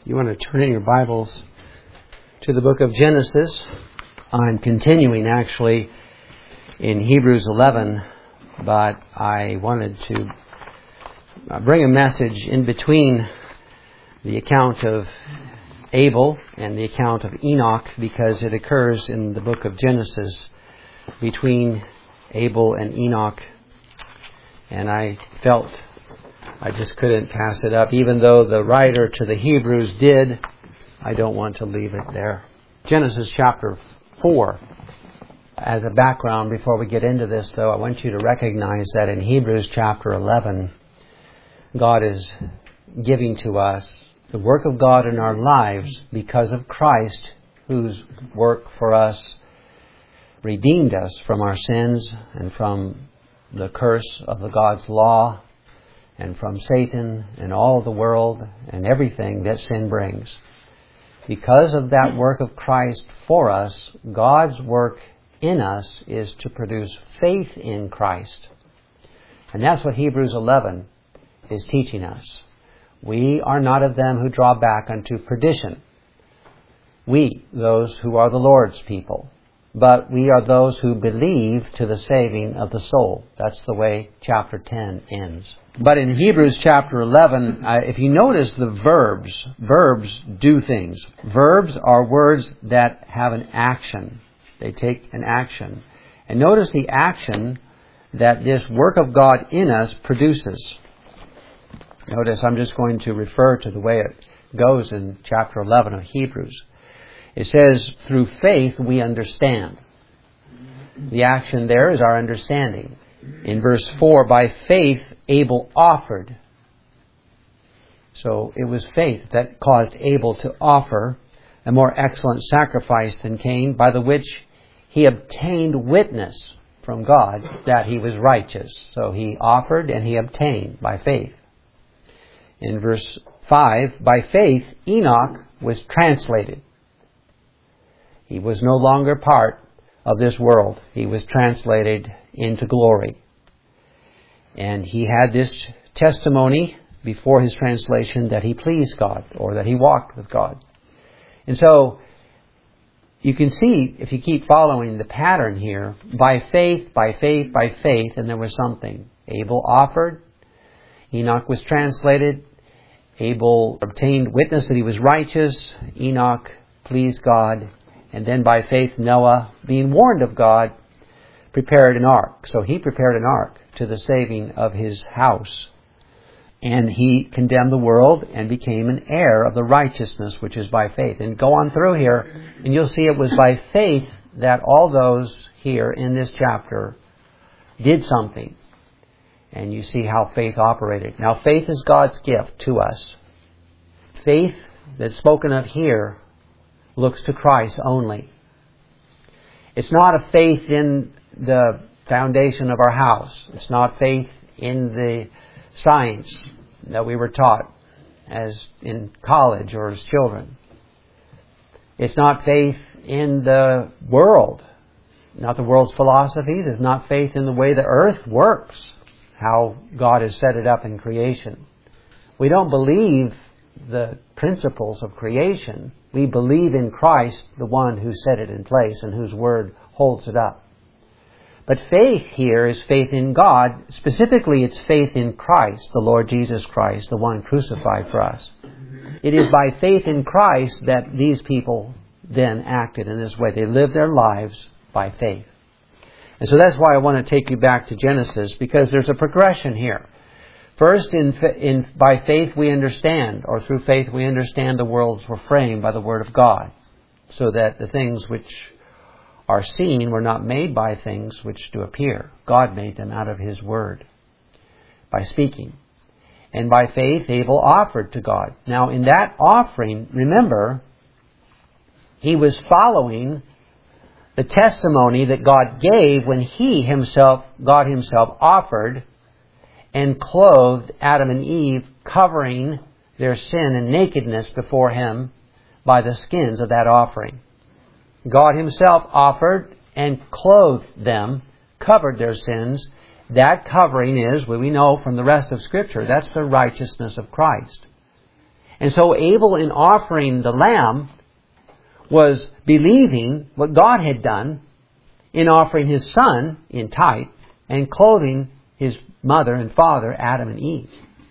You want to turn in your Bibles to the book of Genesis. I'm continuing actually in Hebrews 11, but I wanted to bring a message in between the account of Abel and the account of Enoch, because it occurs in the book of Genesis between Abel and Enoch. And I felt I just couldn't pass it up. Even though the writer to the Hebrews did, I don't want to leave it there. Genesis chapter 4. As a background, before we get into this, though, I want you to recognize that in Hebrews chapter 11, God is giving to us the work of God in our lives because of Christ, whose work for us redeemed us from our sins and from the curse of the God's law and from Satan and all the world and everything that sin brings. Because of that work of Christ for us, God's work in us is to produce faith in Christ. And that's what Hebrews 11 is teaching us. We are not of them who draw back unto perdition. We, those who are the Lord's people. But we are those who believe to the saving of the soul. That's the way chapter 10 ends. But in Hebrews chapter 11, if you notice the verbs do things. Verbs are words that have an action. They take an action. And notice the action that this work of God in us produces. Notice I'm just going to refer to the way it goes in chapter 11 of Hebrews. It says, through faith we understand. The action there is our understanding. In verse 4, by faith Abel offered. So it was faith that caused Abel to offer a more excellent sacrifice than Cain, by the which he obtained witness from God that he was righteous. So he offered and he obtained by faith. In verse 5, by faith Enoch was translated. He was no longer part of this world. He was translated into glory. And he had this testimony before his translation that he pleased God, or that he walked with God. And so you can see, if you keep following the pattern here, by faith, by faith, by faith, and there was something. Abel offered. Enoch was translated. Abel obtained witness that he was righteous. Enoch pleased God. And then by faith, Noah, being warned of God, prepared an ark. So he prepared an ark to the saving of his house. And he condemned the world and became an heir of the righteousness which is by faith. And go on through here, and you'll see it was by faith that all those here in this chapter did something. And you see how faith operated. Now, faith is God's gift to us. Faith that's spoken of here looks to Christ only. It's not a faith in the foundation of our house. It's not faith in the science that we were taught as in college or as children. It's not faith in the world, not the world's philosophies. It's not faith in the way the earth works, how God has set it up in creation. We don't believe the principles of creation. We believe in Christ, the one who set it in place and whose word holds it up. But faith here is faith in God. Specifically, it's faith in Christ, the Lord Jesus Christ, the one crucified for us. It is by faith in Christ that these people then acted in this way. They lived their lives by faith. And so that's why I want to take you back to Genesis, because there's a progression here. First, by faith we understand, or through faith we understand the worlds were framed by the Word of God, so that the things which are seen were not made by things which do appear. God made them out of His Word, by speaking. And by faith Abel offered to God. Now in that offering, remember, he was following the testimony that God gave when God Himself offered and clothed Adam and Eve, covering their sin and nakedness before Him by the skins of that offering. God Himself offered and clothed them, covered their sins. That covering is, we know from the rest of Scripture, that's the righteousness of Christ. And so Abel, in offering the lamb, was believing what God had done in offering his son in type and clothing his mother and father, Adam and Eve.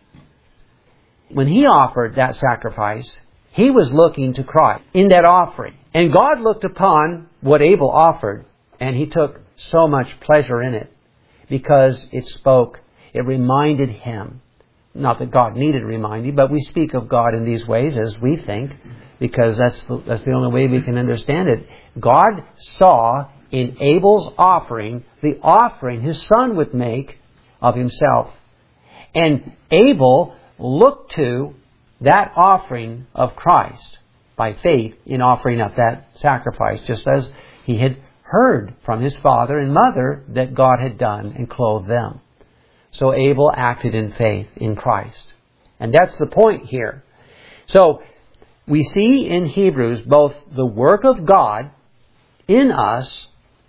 When he offered that sacrifice, he was looking to Christ in that offering. And God looked upon what Abel offered, and he took so much pleasure in it because it reminded him. Not that God needed reminding, but we speak of God in these ways as we think, because that's the only way we can understand it. God saw in Abel's offering the offering his son would make of himself. And Abel looked to that offering of Christ by faith in offering up that sacrifice, just as he had heard from his father and mother that God had done and clothed them. So Abel acted in faith in Christ. And that's the point here. So we see in Hebrews both the work of God in us,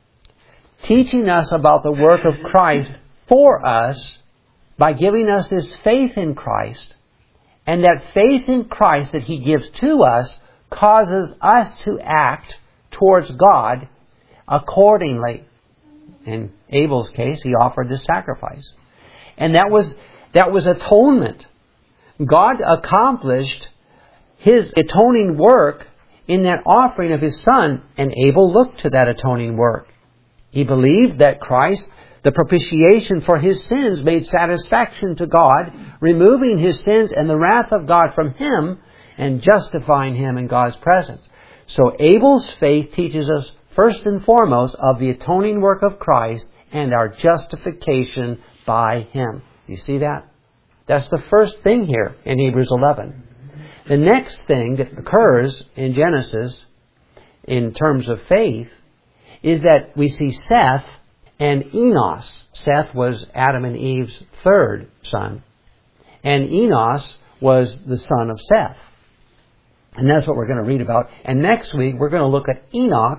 teaching us about the work of Christ for us by giving us this faith in Christ. And that faith in Christ that He gives to us causes us to act towards God accordingly. In Abel's case, he offered this sacrifice. And that was atonement. God accomplished His atoning work in that offering of His Son, and Abel looked to that atoning work. He believed that Christ, the propitiation for his sins, made satisfaction to God, removing his sins and the wrath of God from him and justifying him in God's presence. So Abel's faith teaches us first and foremost of the atoning work of Christ and our justification by Him. You see that? That's the first thing here in Hebrews 11. The next thing that occurs in Genesis in terms of faith is that we see Seth and Enos. Seth was Adam and Eve's third son, and Enos was the son of Seth. And that's what we're going to read about. And next week we're going to look at Enoch,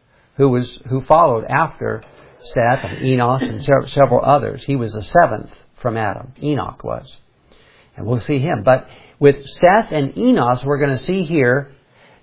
who followed after Seth and Enos and several others. He was the seventh from Adam. Enoch was. And we'll see him. But with Seth and Enos, we're going to see here,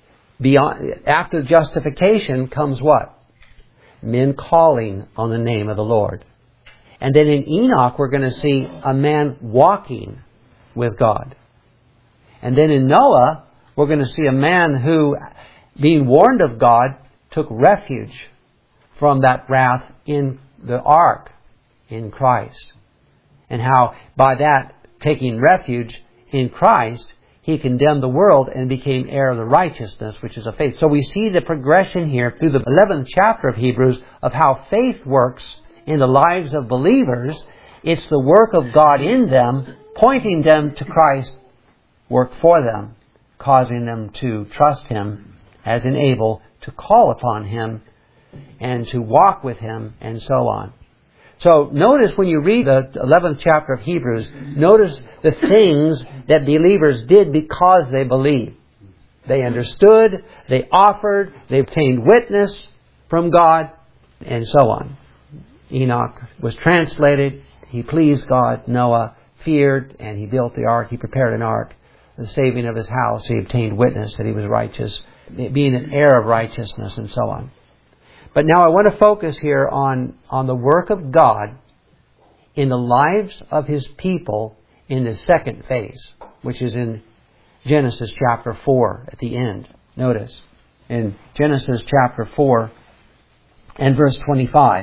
after justification comes what? Men calling on the name of the Lord. And then in Enoch, we're going to see a man walking with God. And then in Noah, we're going to see a man who, being warned of God, took refuge from that wrath in the ark in Christ. And how by that taking refuge in Christ, he condemned the world and became heir of the righteousness, which is of faith. So we see the progression here through the 11th chapter of Hebrews of how faith works in the lives of believers. It's the work of God in them, pointing them to Christ, work for them, causing them to trust Him, as in Abel, to call upon Him and to walk with Him, and so on. So notice when you read the 11th chapter of Hebrews, notice the things that believers did because they believed. They understood, they offered, they obtained witness from God, and so on. Enoch was translated, he pleased God. Noah feared, and he built the ark, he prepared an ark. The saving of his house, he obtained witness that he was righteous, being an heir of righteousness, and so on. But now I want to focus here on the work of God in the lives of His people in the second phase, which is in Genesis chapter 4 at the end. Notice, in Genesis chapter 4 and verse 25,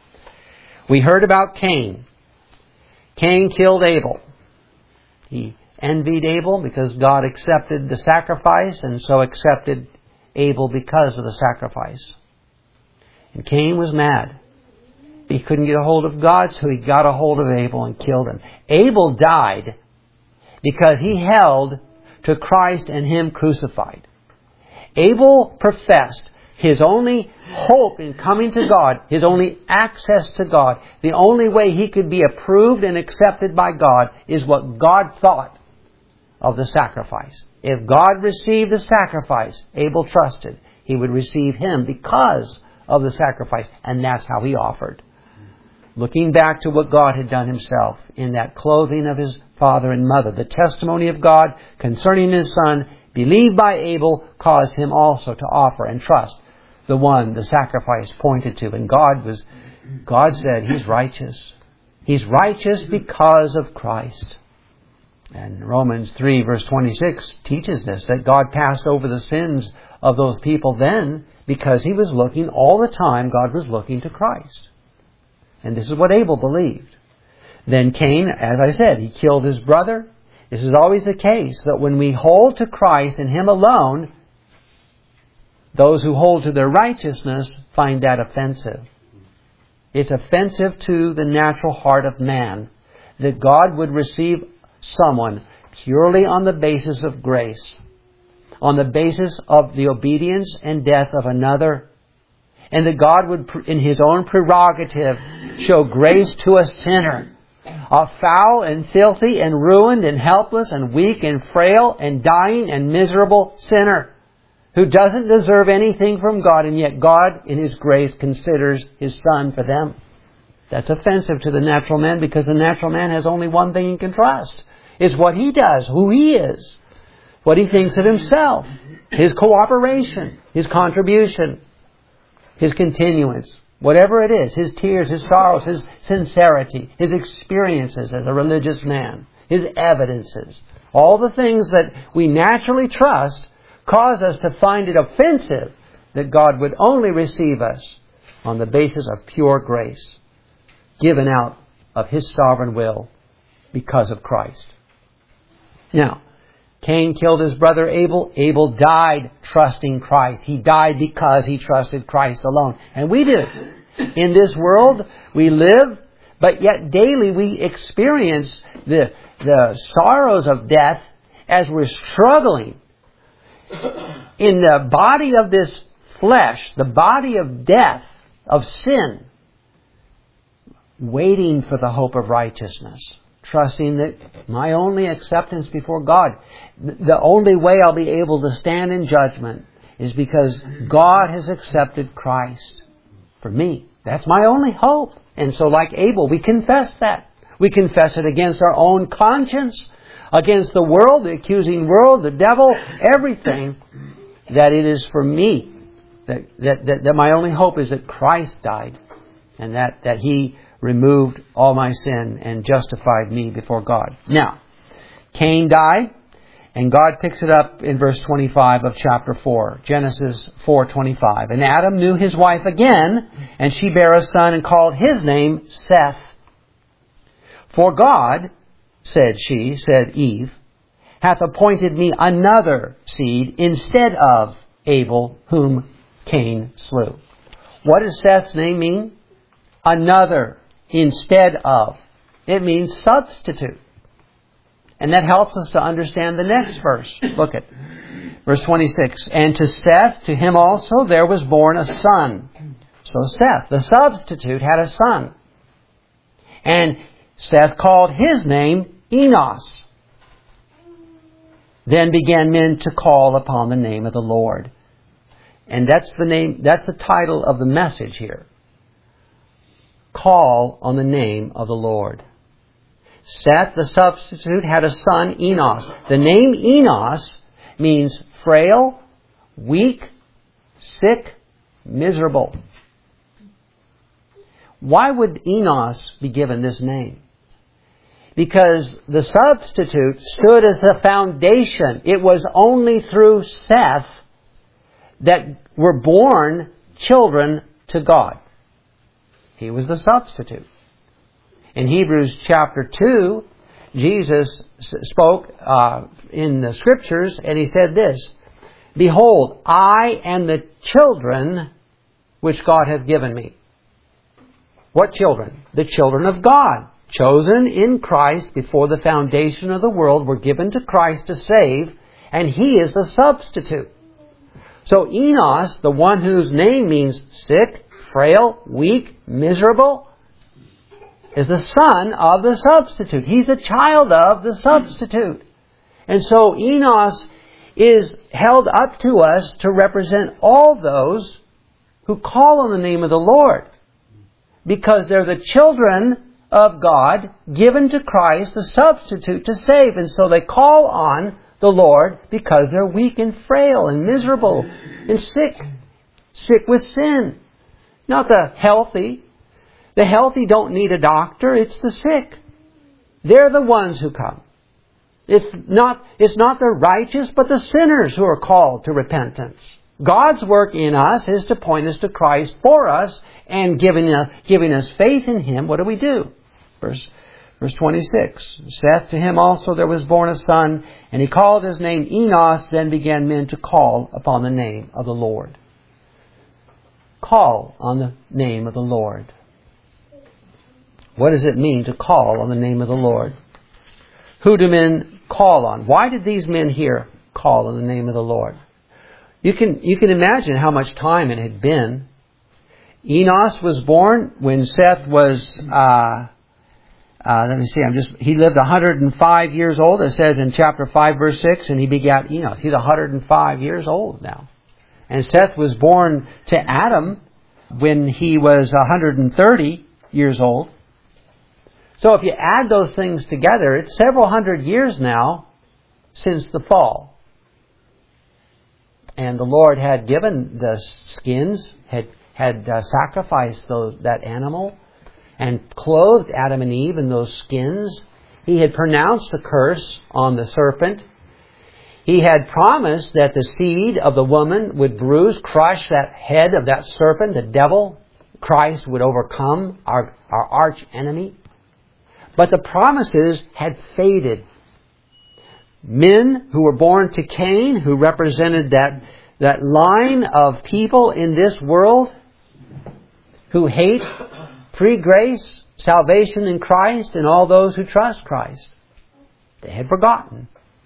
we heard about Cain. Cain killed Abel. He envied Abel because God accepted the sacrifice, and so accepted Abel because of the sacrifice. And Cain was mad. He couldn't get a hold of God, so he got a hold of Abel and killed him. Abel died because he held to Christ and Him crucified. Abel professed his only hope in coming to God, his only access to God, the only way he could be approved and accepted by God is what God thought of the sacrifice. If God received the sacrifice, Abel trusted He would receive him because of the sacrifice, and that's how he offered. Looking back to what God had done Himself in that clothing of His father and mother. The testimony of God concerning His Son, believed by Abel, caused him also to offer and trust the one the sacrifice pointed to. And God said He's righteous. He's righteous because of Christ. And Romans 3 verse 26 teaches this, that God passed over the sins of those people then because He was looking all the time, God was looking to Christ. And this is what Abel believed. Then Cain, as I said, he killed his brother. This is always the case, that when we hold to Christ and Him alone, those who hold to their righteousness find that offensive. It's offensive to the natural heart of man that God would receive someone purely on the basis of grace, on the basis of the obedience and death of another, and that God would, in His own prerogative, show grace to a sinner, a foul and filthy and ruined and helpless and weak and frail and dying and miserable sinner who doesn't deserve anything from God, and yet God, in His grace, considers His Son for them. That's offensive to the natural man, because the natural man has only one thing he can trust. It's what he does, who he is, what he thinks of himself, his cooperation, his contribution, his continuance, whatever it is, his tears, his sorrows, his sincerity, his experiences as a religious man, his evidences. All the things that we naturally trust cause us to find it offensive that God would only receive us on the basis of pure grace, given out of His sovereign will because of Christ. Now, Cain killed his brother Abel. Abel died trusting Christ. He died because he trusted Christ alone. And we do. In this world, we live, but yet daily we experience the sorrows of death as we're struggling in the body of this flesh, the body of death, of sin, waiting for the hope of righteousness. Trusting that my only acceptance before God, the only way I'll be able to stand in judgment, is because God has accepted Christ for me. That's my only hope. And so like Abel, we confess that. We confess it against our own conscience, against the world, the accusing world, the devil, everything, that it is for me. That my only hope is that Christ died, and that He removed all my sin and justified me before God. Now, Cain died, and God picks it up in verse 25 of chapter 4, Genesis 4:25. And Adam knew his wife again, and she bare a son and called his name Seth. For God, said Eve, hath appointed me another seed instead of Abel, whom Cain slew. What does Seth's name mean? Another. Instead of. It means substitute. And that helps us to understand the next verse. Look at verse 26. And to Seth, to him also, there was born a son. So Seth, the substitute, had a son. And Seth called his name Enos. Then began men to call upon the name of the Lord. And that's the title of the message here. Call on the name of the Lord. Seth, the substitute, had a son, Enos. The name Enos means frail, weak, sick, miserable. Why would Enos be given this name? Because the substitute stood as the foundation. It was only through Seth that were born children to God. He was the substitute. In Hebrews chapter 2, Jesus spoke in the Scriptures, and He said this, Behold, I am the children which God hath given me. What children? The children of God, chosen in Christ before the foundation of the world, were given to Christ to save, and He is the substitute. So Enos, the one whose name means sick, frail, weak, miserable, is the son of the substitute. He's a child of the substitute. And so Enos is held up to us to represent all those who call on the name of the Lord, because they're the children of God given to Christ, the substitute to save. And so they call on the Lord because they're weak and frail and miserable and sick. Sick with sin. Not the healthy. The healthy don't need a doctor. It's the sick. They're the ones who come. It's not the righteous, but the sinners who are called to repentance. God's work in us is to point us to Christ for us and giving us faith in Him. What do? Verse 26. Seth, to him also there was born a son, and he called his name Enos. Then began men to call upon the name of the Lord. Call on the name of the Lord. What does it mean to call on the name of the Lord? Who do men call on? Why did these men here call on the name of the Lord? You can imagine how much time it had been. Enos was born when Seth was, he lived 105 years old. It says in chapter 5 verse 6, and he begat Enos. He's 105 years old now. And Seth was born to Adam when he was 130 years old. So if you add those things together, it's several hundred years now since the fall. And the Lord had given the skins, had sacrificed that animal, and clothed Adam and Eve in those skins. He had pronounced the curse on the serpent. He had promised that the seed of the woman would crush that head of that serpent, the devil. Christ would overcome our arch enemy. But the promises had faded. Men who were born to Cain, who represented that line of people in this world who hate free grace, salvation in Christ, and all those who trust Christ. They had forgotten.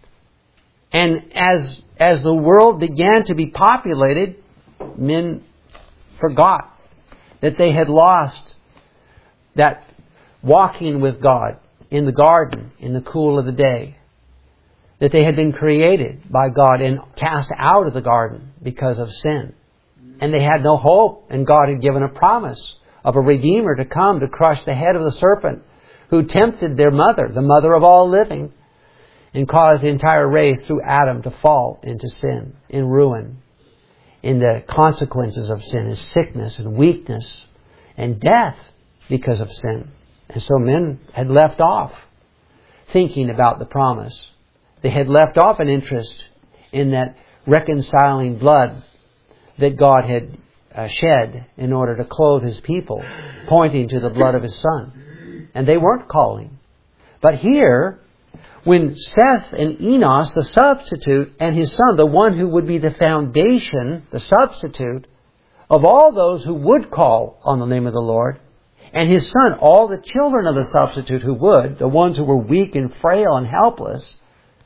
And as the world began to be populated, men forgot that they had lost that walking with God in the garden in the cool of the day. That they had been created by God and cast out of the garden because of sin. And they had no hope, and God had given a promise of a Redeemer to come to crush the head of the serpent who tempted their mother, the mother of all living, and caused the entire race through Adam to fall into sin, in ruin, in the consequences of sin, in sickness and weakness and death because of sin. And so men had left off thinking about the promise. They had left off an interest in that reconciling blood that God had shed in order to clothe His people, pointing to the blood of His Son. And they weren't calling. But here, when Seth and Enos, the substitute, and his son, the one who would be the foundation, the substitute, of all those who would call on the name of the Lord, and his son, all the children of the substitute who would, the ones who were weak and frail and helpless,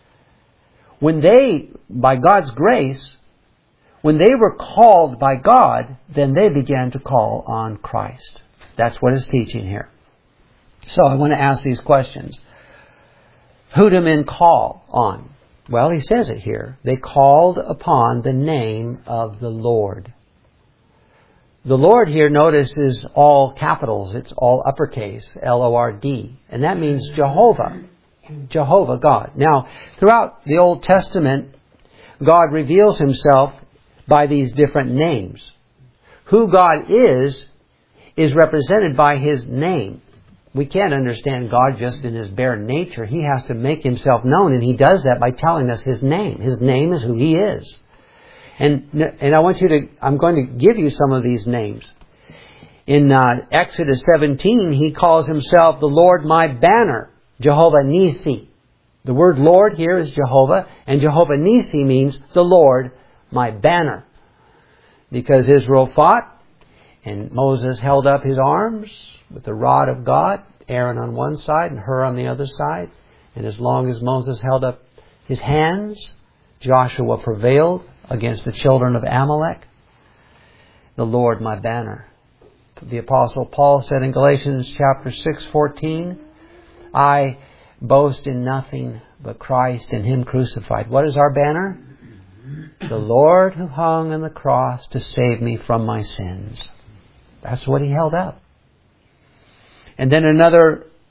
when they, by God's grace, when they were called by God, then they began to call on Christ. That's what it's teaching here. So I want to ask these questions. Who do men call on? Well, he says it here. They called upon the name of the Lord. The Lord here, notice, is all capitals. It's all uppercase, L-O-R-D. And that means Jehovah. Jehovah, God. Now, throughout the Old Testament, God reveals Himself by these different names. Who God is represented by His name. We can't understand God just in His bare nature. He has to make Himself known, and He does that by telling us His name. His name is who He is. And I'm going to give you some of these names. In Exodus 17, He calls Himself the Lord my banner, Jehovah Nisi. The word Lord here is Jehovah, and Jehovah Nisi means the Lord my banner. Because Israel fought, and Moses held up his arms with the rod of God, Aaron on one side and Hur on the other side. And as long as Moses held up his hands, Joshua prevailed against the children of Amalek. The Lord my banner. The Apostle Paul said in Galatians chapter 6:14, I boast in nothing but Christ and Him crucified. What is our banner? The Lord who hung on the cross to save me from my sins. That's what He held up. And then another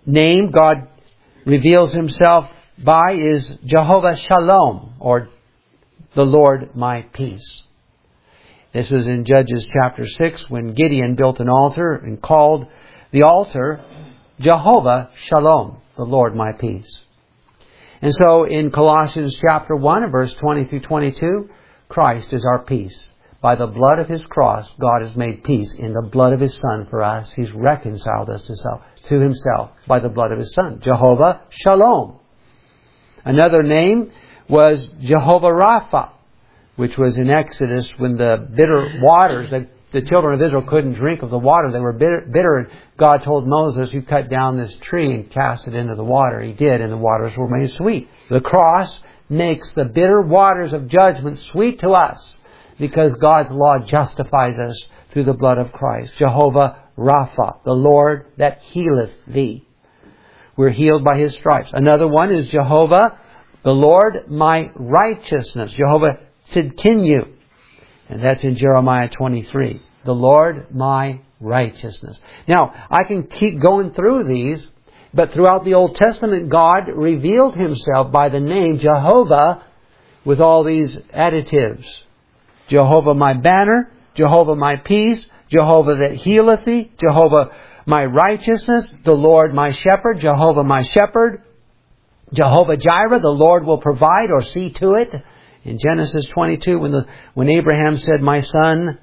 name God reveals Himself by is Jehovah Shalom, or the Lord my peace. This was in Judges chapter 6 when Gideon built an altar and called the altar Jehovah Shalom, the Lord my peace. And so in Colossians chapter 1 and verse 20 through 22, Christ is our peace. By the blood of His cross, God has made peace in the blood of His Son for us. He's reconciled us to Himself by the blood of His Son. Jehovah Shalom. Another name was Jehovah Rapha, which was in Exodus when the bitter waters, the children of Israel couldn't drink of the water. They were bitter. And God told Moses, you cut down this tree and cast it into the water. He did, and the waters were made sweet. The cross makes the bitter waters of judgment sweet to us because God's law justifies us through the blood of Christ. Jehovah Rapha, the Lord that healeth thee. We're healed by His stripes. Another one is Jehovah, the Lord my righteousness. Jehovah Tzidkenu. And that's in Jeremiah 23. The Lord my righteousness. Now, I can keep going through these, but throughout the Old Testament, God revealed Himself by the name Jehovah with all these additives. Jehovah my banner, Jehovah my peace, Jehovah that healeth thee, Jehovah my righteousness, the Lord my shepherd, Jehovah my shepherd, Jehovah Jireh, the Lord will provide or see to it. In Genesis 22, when Abraham said, my son,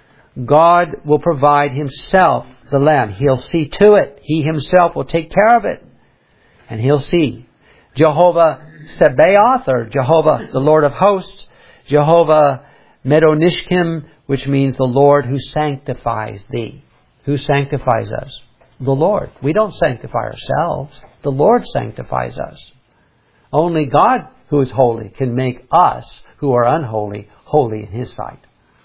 God will provide Himself the lamb. He'll see to it. He Himself will take care of it. And He'll see. Jehovah Sabaoth, or Jehovah the Lord of hosts. Jehovah Medonishkim, which means the Lord who sanctifies thee. Who sanctifies us? The Lord. We don't sanctify ourselves. The Lord sanctifies us. Only God, who is holy, can make us, who are unholy, holy in His sight.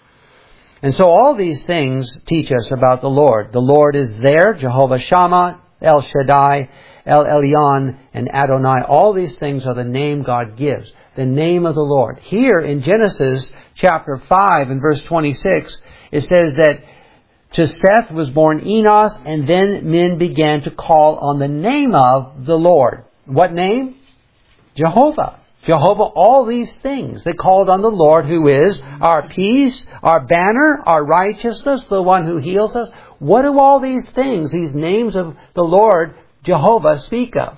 And so all these things teach us about the Lord. The Lord is there, Jehovah Shammah, El Shaddai, El Elyon, and Adonai. All these things are the name God gives. The name of the Lord. Here in Genesis chapter 5 and verse 26, it says that to Seth was born Enos, and then men began to call on the name of the Lord. What name? Jehovah. Jehovah, all these things. They called on the Lord, who is our peace, our banner, our righteousness, the one who heals us. What do all these things, these names of the Lord, Jehovah, speak of?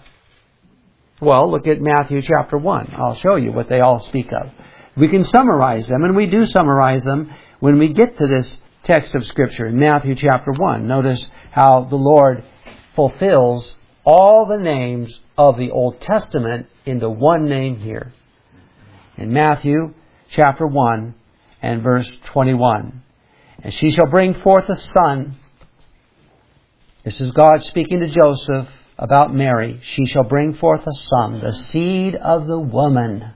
Well, look at Matthew chapter 1. I'll show you what they all speak of. We can summarize them, and we do summarize them when we get to this text of Scripture in Matthew chapter 1. Notice how the Lord fulfills all the names of the Old Testament into one name here. In Matthew chapter 1 and verse 21. And she shall bring forth a son. This is God speaking to Joseph about Mary. She shall bring forth a son, the seed of the woman.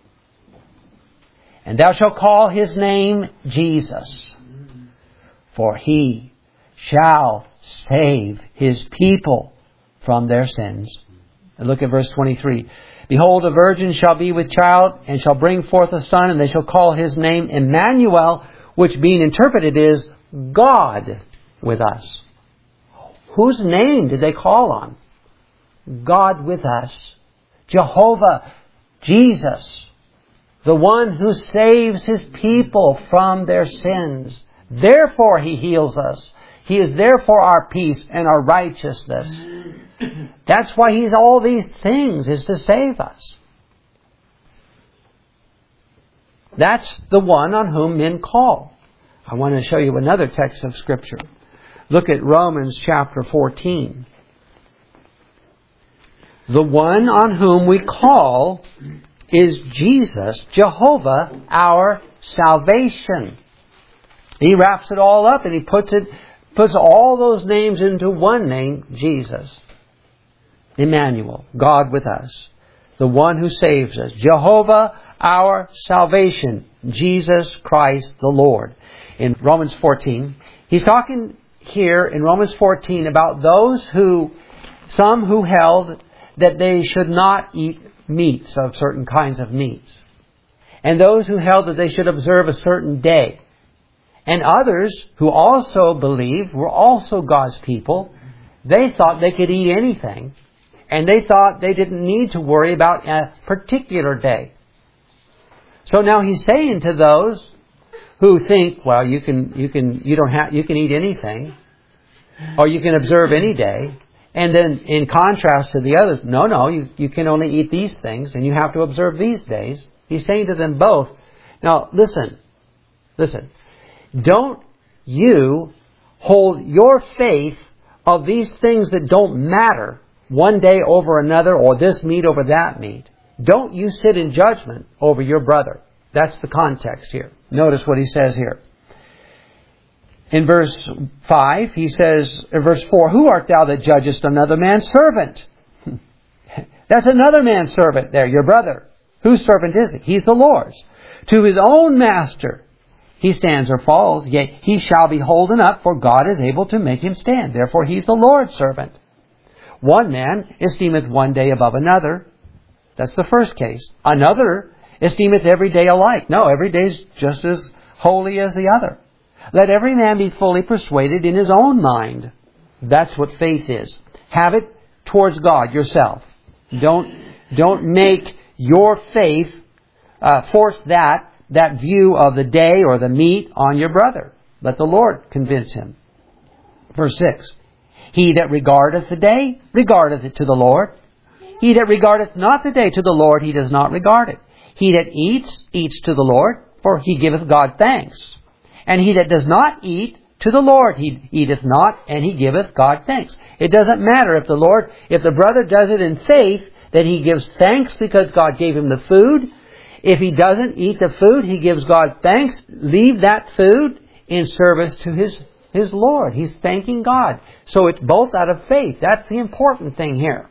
And thou shalt call His name Jesus. For He shall save His people from their sins. And look at verse 23. Behold, a virgin shall be with child, and shall bring forth a son, and they shall call His name Emmanuel, which being interpreted is God with us. Whose name did they call on? God with us. Jehovah, Jesus, the one who saves His people from their sins. Therefore He heals us. He is therefore our peace and our righteousness. That's why He's all these things, is to save us. That's the one on whom men call. I want to show you another text of Scripture. Look at Romans chapter 14. The one on whom we call is Jesus, Jehovah, our salvation. He wraps it all up and He puts all those names into one name, Jesus. Emmanuel, God with us. The one who saves us. Jehovah, our salvation. Jesus Christ the Lord. In Romans 14, he's talking here in Romans 14 about some who held that they should not eat meats of certain kinds of meats. And those who held that they should observe a certain day. And others who also believed, were also God's people, They thought they could eat anything, and they thought they didn't need to worry about a particular day. So now he's saying to those who think, well, you can eat anything, or you can observe any day, and then in contrast to the others, no, you can only eat these things, and you have to observe these days. He's saying to them both, now listen, don't you hold your faith of these things that don't matter one day over another, or this meat over that meat. Don't you sit in judgment over your brother. That's the context here. Notice what he says here. In verse 5, he says, in verse 4, who art thou that judgest another man's servant? That's another man's servant there, your brother. Whose servant is he? He's the Lord's. To his own master he stands or falls, yet he shall be holden up, for God is able to make him stand. Therefore he's the Lord's servant. One man esteemeth one day above another. That's the first case. Another esteemeth every day alike. No, every day is just as holy as the other. Let every man be fully persuaded in his own mind. That's what faith is. Have it towards God yourself. Don't make your faith force that view of the day or the meat on your brother. Let the Lord convince him. Verse 6. He that regardeth the day, regardeth it to the Lord. He that regardeth not the day to the Lord, he does not regard it. He that eats, eats to the Lord, for he giveth God thanks. And he that does not eat, to the Lord he eateth not, and he giveth God thanks. It doesn't matter if the brother does it in faith, that he gives thanks because God gave him the food. If he doesn't eat the food, he gives God thanks. Leave that food in service to his Lord. He's thanking God. So it's both out of faith. That's the important thing here.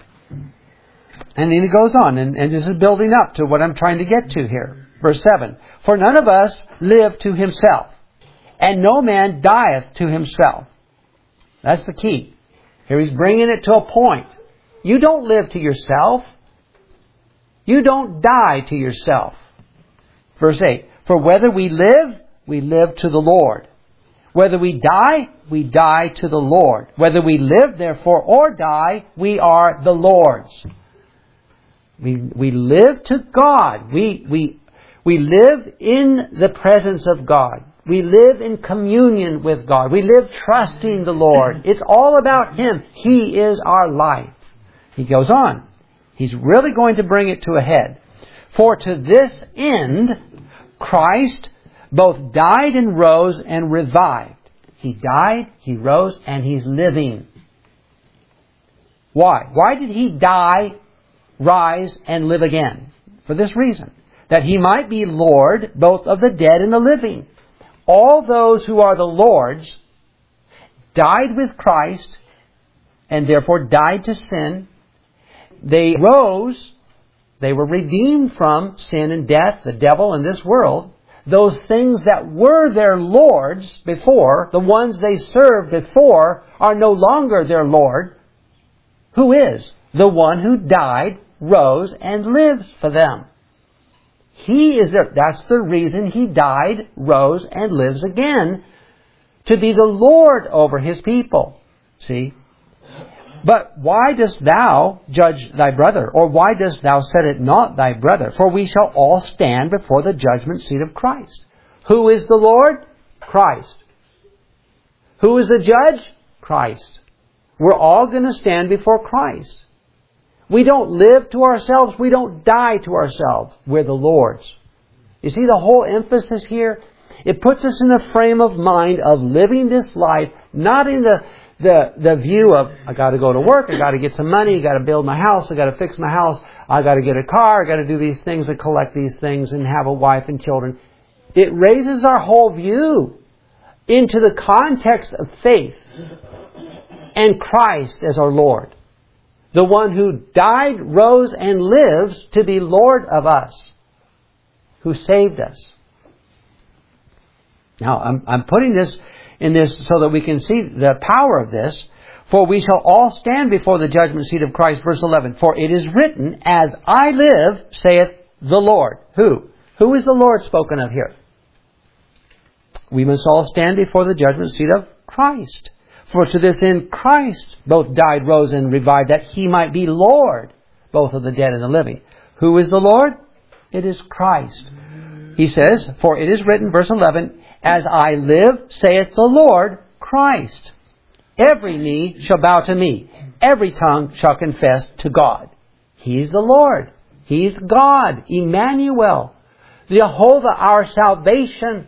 And then he goes on, and this is building up to what I'm trying to get to here. Verse 7. For none of us live to himself, and no man dieth to himself. That's the key. Here he's bringing it to a point. You don't live to yourself. You don't die to yourself. Verse 8. For whether we live to the Lord. Whether we die to the Lord. Whether we live, therefore, or die, we are the Lord's. We live to God. We live in the presence of God. We live in communion with God. We live trusting the Lord. It's all about Him. He is our life. He goes on. He's really going to bring it to a head. For to this end, Christ both died and rose and revived. He died, He rose, and He's living. Why? Why did He die, rise, and live again? For this reason. That He might be Lord both of the dead and the living. All those who are the Lord's died with Christ and therefore died to sin. They rose. They were redeemed from sin and death, the devil, and this world. Those things that were their Lord's before, the ones they served before, are no longer their Lord. Who is? The one who died, rose, and lives for them. He is there. That's the reason He died, rose, and lives again. To be the Lord over His people. See? But why dost thou judge thy brother? Or why dost thou set it not thy brother? For we shall all stand before the judgment seat of Christ. Who is the Lord? Christ. Who is the judge? Christ. We're all going to stand before Christ. We don't live to ourselves. We don't die to ourselves. We're the Lord's. You see the whole emphasis here? It puts us in a frame of mind of living this life, not in the view of, I got to go to work, I got to get some money, I got to build my house, I got to fix my house, I got to get a car, I got to do these things and collect these things and have a wife and children. It raises our whole view into the context of faith and Christ as our Lord. The one who died, rose, and lives to be Lord of us, who saved us. Now, I'm putting this in this so that we can see the power of this. For we shall all stand before the judgment seat of Christ. Verse 11. For it is written, as I live, saith the Lord. Who? Who is the Lord spoken of here? We must all stand before the judgment seat of Christ. For to this end Christ both died, rose, and revived, that He might be Lord, both of the dead and the living. Who is the Lord? It is Christ. He says, for it is written, verse 11, as I live, saith the Lord, Christ. Every knee shall bow to me. Every tongue shall confess to God. He's the Lord. He's God. Emmanuel. Jehovah, our salvation.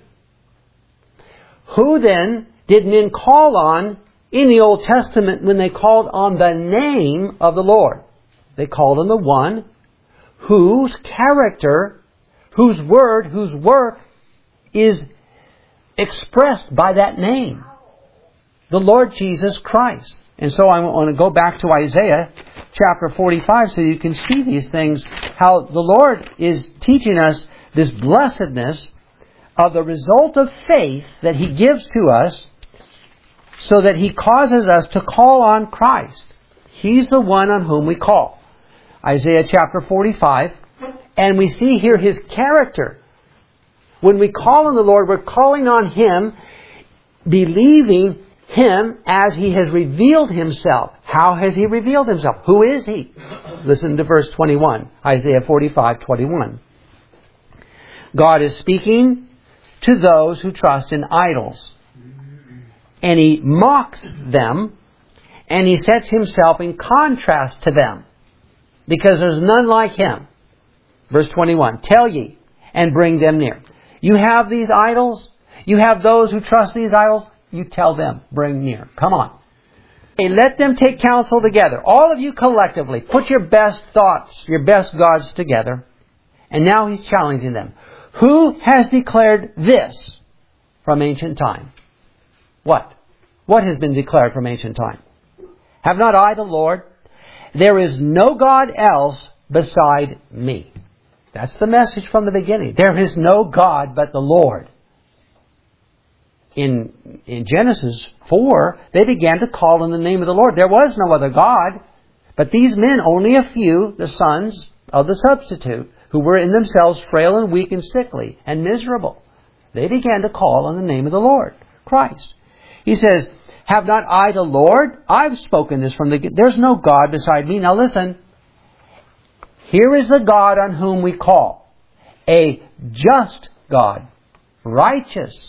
Who then did men call on in the Old Testament when they called on the name of the Lord? They called on the one whose character, whose word, whose work is expressed by that name. The Lord Jesus Christ. And so I want to go back to Isaiah chapter 45 so you can see these things, how the Lord is teaching us this blessedness of the result of faith that He gives to us so that He causes us to call on Christ. He's the one on whom we call. Isaiah chapter 45. And we see here His character. When we call on the Lord, we're calling on Him, believing Him as He has revealed Himself. How has He revealed Himself? Who is He? Listen to verse 21. Isaiah 45:21. God is speaking to those who trust in idols. And He mocks them, and He sets Himself in contrast to them, because there's none like Him. Verse 21, tell ye, and bring them near. You have these idols? You have those who trust these idols? You tell them, bring near. Come on. Hey, let them take counsel together. All of you collectively, put your best thoughts, your best gods together. And now He's challenging them. Who has declared this from ancient time? What? What has been declared from ancient time? Have not I the Lord? There is no God else beside me. That's the message from the beginning. There is no God but the Lord. In Genesis 4, they began to call on the name of the Lord. There was no other God. But these men, only a few, the sons of the substitute, who were in themselves frail and weak and sickly and miserable, they began to call on the name of the Lord, Christ. He says, have not I the Lord? I've spoken this from the... There's no God beside me. Now listen. Here is the God on whom we call. A just God. Righteous.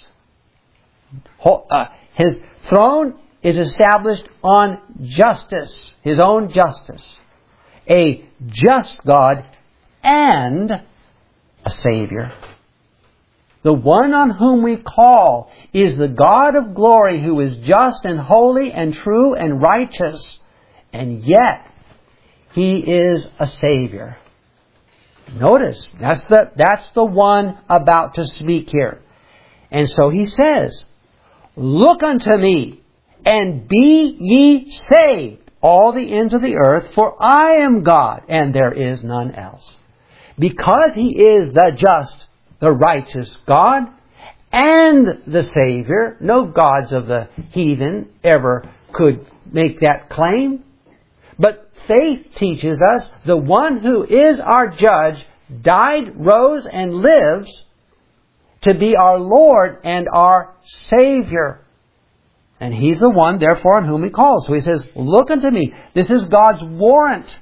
His throne is established on justice. His own justice. A just God and a Savior. The one on whom we call is the God of glory, who is just and holy and true and righteous. And yet, He is a Savior. Notice, that's the one about to speak here. And so He says, look unto me, and be ye saved, all the ends of the earth, for I am God, and there is none else. Because He is the just, the righteous God, and the Savior. No gods of the heathen ever could make that claim. But faith teaches us the one who is our judge died, rose, and lives to be our Lord and our Savior. And He's the one, therefore, on whom we call. So He says, look unto me. This is God's warrant.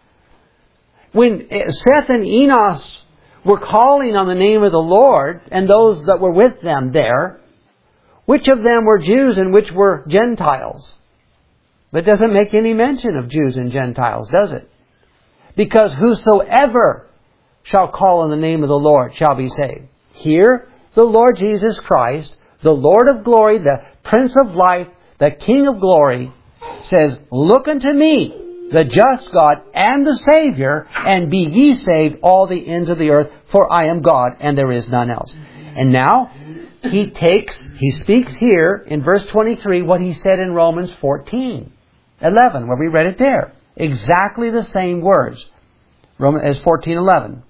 When Seth and Enos were calling on the name of the Lord, and those that were with them there, which of them were Jews and which were Gentiles? But it doesn't make any mention of Jews and Gentiles, does it? Because whosoever shall call on the name of the Lord shall be saved. Here, the Lord Jesus Christ, the Lord of glory, the Prince of life, the King of glory, says, look unto me, the just God and the Savior, and be ye saved, all the ends of the earth, for I am God, and there is none else. And now, He speaks here in verse 23 what He said in Romans 14:11, where we read it there. Exactly the same words as 14:11.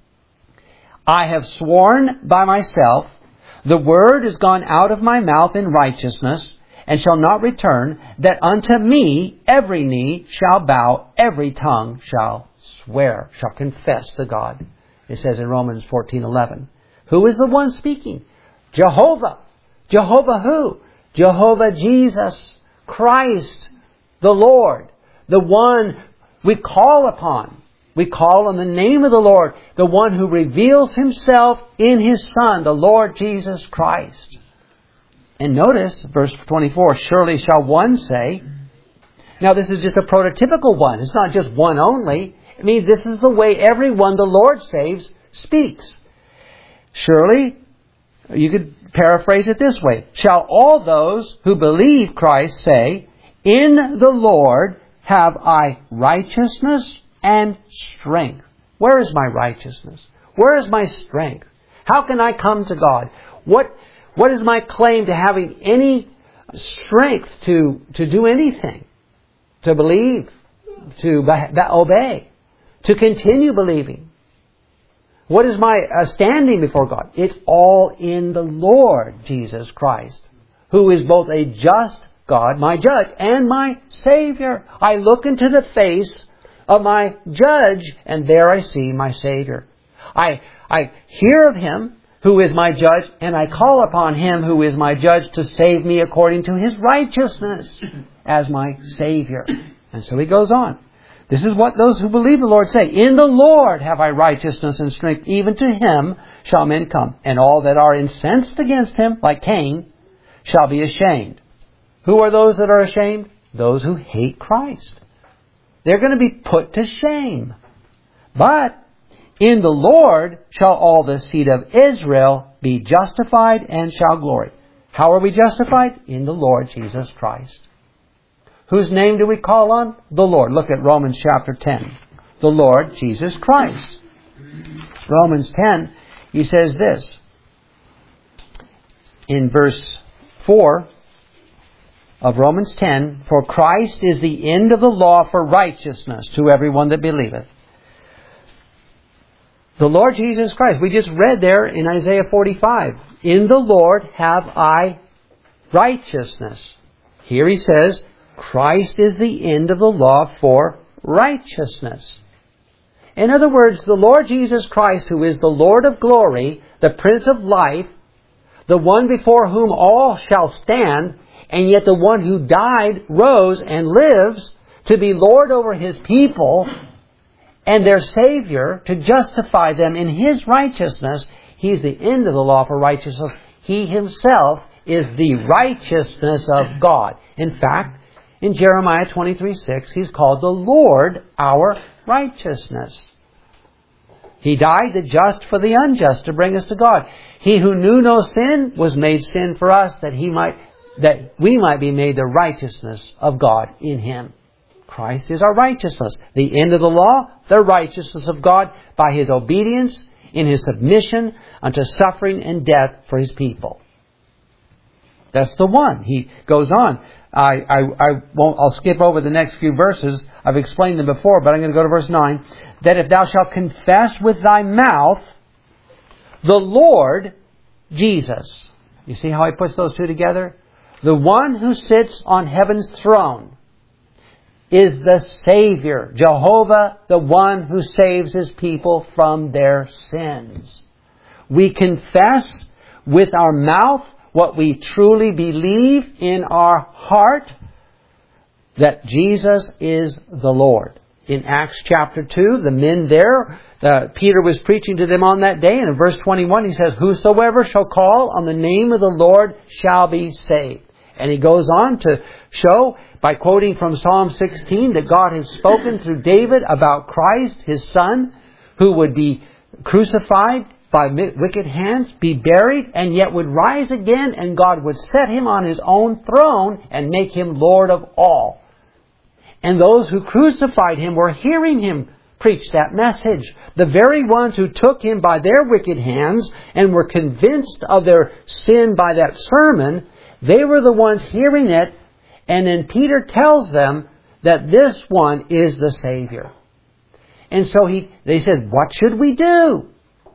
I have sworn by myself, the word is gone out of my mouth in righteousness, and shall not return, that unto me every knee shall bow, every tongue shall swear, shall confess to God. It says in Romans 14:11. Who is the one speaking? Jehovah. Jehovah who? Jehovah Jesus Christ, the Lord, the one we call upon. We call on the name of the Lord, the one who reveals Himself in His Son, the Lord Jesus Christ. And notice, verse 24, surely shall one say. Now this is just a prototypical one. It's not just one only. It means this is the way everyone the Lord saves speaks. Surely, you could paraphrase it this way. Shall all those who believe Christ say, in the Lord have I righteousness and strength. Where is my righteousness? Where is my strength? How can I come to God? What is my claim to having any strength to do anything? To believe, to obey, to continue believing. What is my standing before God? It's all in the Lord Jesus Christ, who is both a just God, my judge, and my Savior. I look into the face of my judge, and there I see my Savior. I hear of Him who is my judge, and I call upon Him who is my judge to save me according to His righteousness as my Savior. And so he goes on. This is what those who believe the Lord say. In the Lord have I righteousness and strength. Even to Him shall men come. And all that are incensed against Him, like Cain, shall be ashamed. Who are those that are ashamed? Those who hate Christ. They're going to be put to shame. But in the Lord shall all the seed of Israel be justified and shall glory. How are we justified? In the Lord Jesus Christ. Whose name do we call on? The Lord. Look at Romans chapter 10. The Lord Jesus Christ. Romans 10, he says this. In verse 4 of Romans 10, for Christ is the end of the law for righteousness to everyone that believeth. The Lord Jesus Christ. We just read there in Isaiah 45. In the Lord have I righteousness. Here he says, Christ is the end of the law for righteousness. In other words, the Lord Jesus Christ, who is the Lord of glory, the Prince of life, the one before whom all shall stand, and yet the one who died, rose, and lives to be Lord over His people and their Savior, to justify them in His righteousness. He's the end of the law for righteousness. He Himself is the righteousness of God. In fact, in Jeremiah 23:6, He's called the Lord our righteousness. He died, the just for the unjust, to bring us to God. He who knew no sin was made sin for us, that we might be made the righteousness of God in Him. Christ is our righteousness. The end of the law, the righteousness of God by His obedience in His submission unto suffering and death for His people. That's the one. He goes on. I'll skip over the next few verses. I've explained them before, but I'm going to go to verse 9. That if thou shalt confess with thy mouth the Lord Jesus. You see how he puts those two together? The one who sits on heaven's throne is the Savior. Jehovah, the one who saves His people from their sins. We confess with our mouth what we truly believe in our heart, that Jesus is the Lord. In Acts chapter 2, the men there, Peter was preaching to them on that day, and in verse 21 he says, whosoever shall call on the name of the Lord shall be saved. And he goes on to show, by quoting from Psalm 16, that God has spoken through David about Christ, His Son, who would be crucified by wicked hands, be buried, and yet would rise again, and God would set Him on His own throne and make Him Lord of all. And those who crucified Him were hearing Him preach that message. The very ones who took Him by their wicked hands and were convinced of their sin by that sermon, they were the ones hearing it, and then Peter tells them that this one is the Savior. And so they said, what should we do?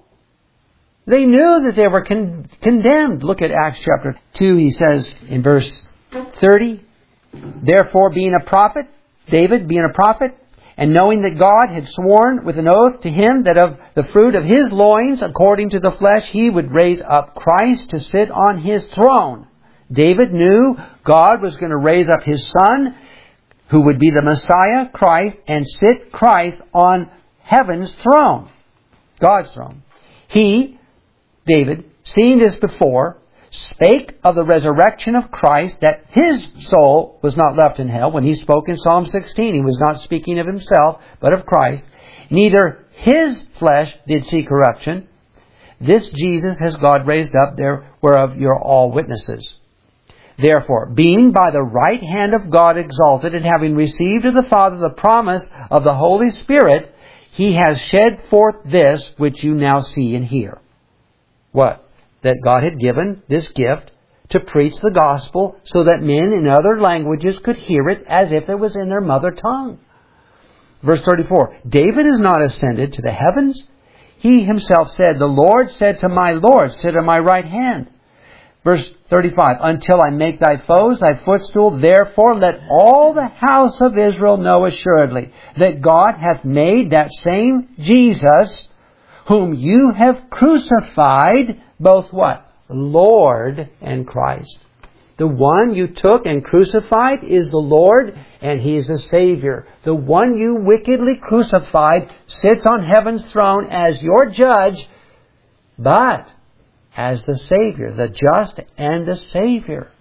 They knew that they were condemned. Look at Acts chapter 2. He says in verse 30, therefore being a prophet, David being a prophet, and knowing that God had sworn with an oath to him that of the fruit of his loins, according to the flesh, He would raise up Christ to sit on His throne. David knew God was going to raise up His Son, who would be the Messiah, Christ, and sit Christ on heaven's throne, God's throne. He, David, seeing this before, spake of the resurrection of Christ, that His soul was not left in hell. When he spoke in Psalm 16, he was not speaking of himself, but of Christ. Neither His flesh did see corruption. This Jesus has God raised up, there whereof you're all witnesses. Therefore, being by the right hand of God exalted, and having received of the Father the promise of the Holy Spirit, He has shed forth this which you now see and hear. What? That God had given this gift to preach the gospel so that men in other languages could hear it as if it was in their mother tongue. Verse 34, David is not ascended to the heavens. He himself said, the Lord said to my Lord, sit at my right hand. Verse 35, until I make thy foes thy footstool, therefore let all the house of Israel know assuredly that God hath made that same Jesus, whom you have crucified, both what? Lord and Christ. The one you took and crucified is the Lord, and He is the Savior. The one you wickedly crucified sits on heaven's throne as your judge, but as the Savior, the just and the Savior.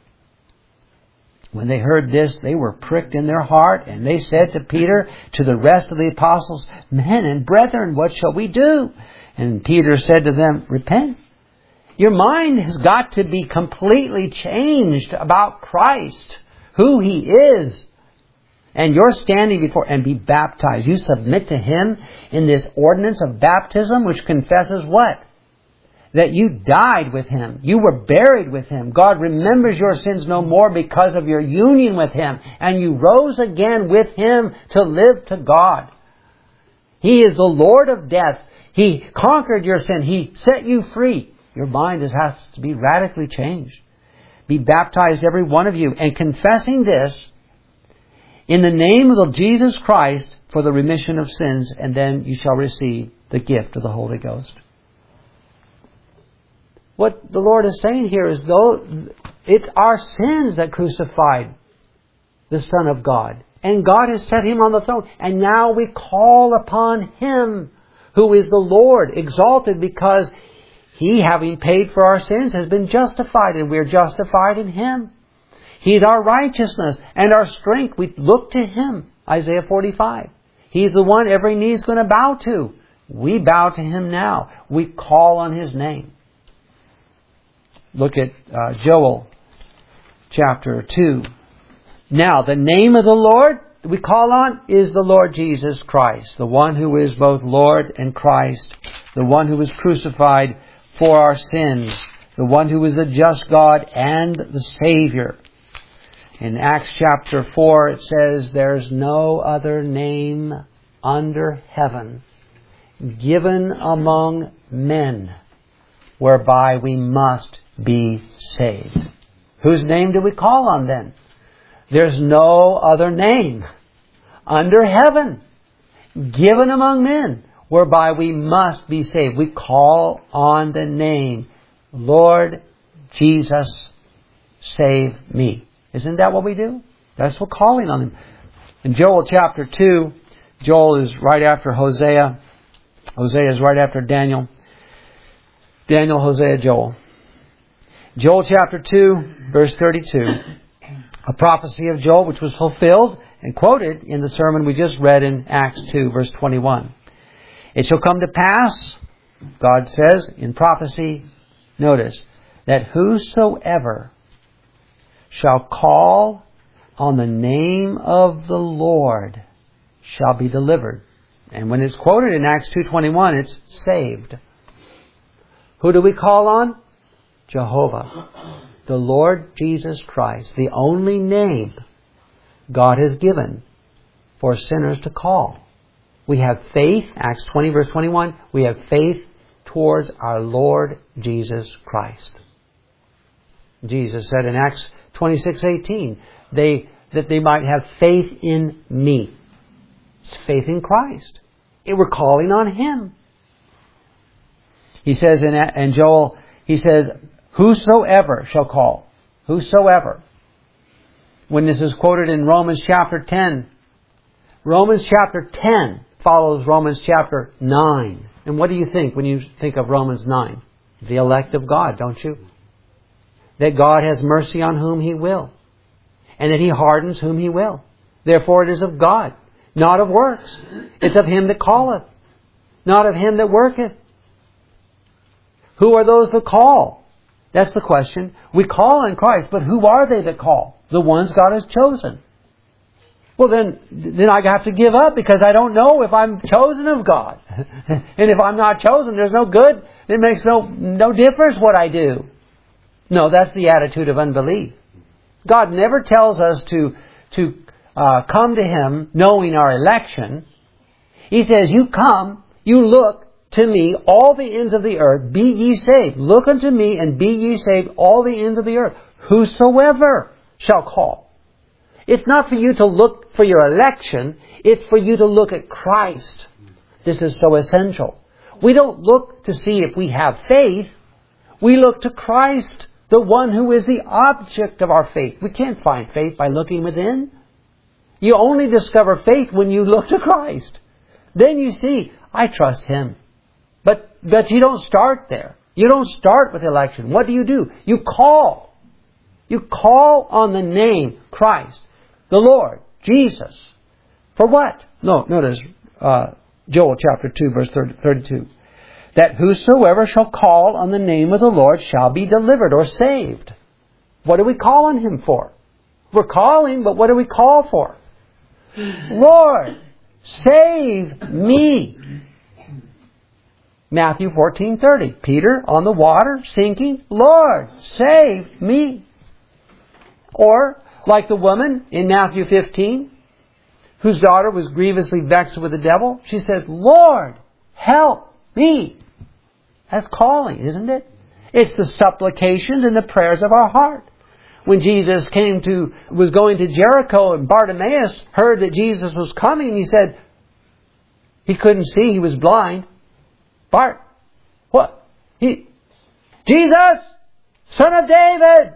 When they heard this, they were pricked in their heart, and they said to Peter, to the rest of the apostles, men and brethren, what shall we do? And Peter said to them, repent. Your mind has got to be completely changed about Christ, who He is. And you're standing before, and be baptized. You submit to Him in this ordinance of baptism, which confesses what? That you died with Him. You were buried with Him. God remembers your sins no more because of your union with Him. And you rose again with Him to live to God. He is the Lord of death. He conquered your sin. He set you free. Your mind has to be radically changed. Be baptized, every one of you, and confessing this in the name of the Jesus Christ for the remission of sins, and then you shall receive the gift of the Holy Ghost. What the Lord is saying here is, though it's our sins that crucified the Son of God, and God has set Him on the throne, and now we call upon Him, who is the Lord, exalted because He, having paid for our sins, has been justified, and we are justified in Him. He's our righteousness and our strength. We look to Him. Isaiah 45. He's the one every knee is going to bow to. We bow to Him now. We call on His name. Look at Joel chapter 2. Now, the name of the Lord we call on is the Lord Jesus Christ, the one who is both Lord and Christ, the one who was crucified for our sins, the one who is the just God and the Savior. In Acts chapter 4 it says, there's no other name under heaven given among men whereby we must be saved. Whose name do we call on then? There's no other name under heaven given among men whereby we must be saved. We call on the name, Lord Jesus, save me. Isn't that what we do? That's what calling on Him. In Joel chapter 2, Joel is right after Hosea. Hosea is right after Daniel. Daniel, Hosea, Joel. Joel chapter 2, verse 32. A prophecy of Joel which was fulfilled and quoted in the sermon we just read in Acts 2, verse 21. It shall come to pass, God says in prophecy, notice, that whosoever shall call on the name of the Lord shall be delivered. And when it's quoted in Acts 2:21, it's saved. Who do we call on? Jehovah, the Lord Jesus Christ, the only name God has given for sinners to call. We have faith, Acts 20 verse 21, we have faith towards our Lord Jesus Christ. Jesus said in Acts 26:18, that they might have faith in me. It's faith in Christ. We're calling on Him. He says in Joel, He says, whosoever shall call. Whosoever. When this is quoted in Romans chapter 10, Romans chapter 10 follows Romans chapter 9. And what do you think when you think of Romans 9? The elect of God, don't you? That God has mercy on whom He will, and that He hardens whom He will. Therefore it is of God, not of works. It's of Him that calleth, not of him that worketh. Who are those that call? That's the question. We call on Christ, but who are they that call? The ones God has chosen. Well, then I have to give up because I don't know if I'm chosen of God. And if I'm not chosen, there's no good. It makes no difference what I do. No, that's the attitude of unbelief. God never tells us to come to Him knowing our election. He says, you come, you look to me, all the ends of the earth, be ye saved. Look unto me and be ye saved, all the ends of the earth. Whosoever shall call. It's not for you to look for your election. It's for you to look at Christ. This is so essential. We don't look to see if we have faith. We look to Christ, the one who is the object of our faith. We can't find faith by looking within. You only discover faith when you look to Christ. Then you see, I trust Him. But you don't start there. You don't start with election. What do? You call. You call on the name Christ, the Lord, Jesus. For what? No, notice Joel chapter 2, verse 32. That whosoever shall call on the name of the Lord shall be delivered or saved. What do we call on Him for? We're calling, but what do we call for? Lord, save me. Matthew 14:30. Peter on the water, sinking. Lord, save me. Or, like the woman in Matthew 15, whose daughter was grievously vexed with the devil, she said, Lord, help me. That's calling, isn't it? It's the supplications and the prayers of our heart. When Jesus was going to Jericho and Bartimaeus heard that Jesus was coming, he said, he couldn't see, he was blind. Bart, what? Jesus, Son of David,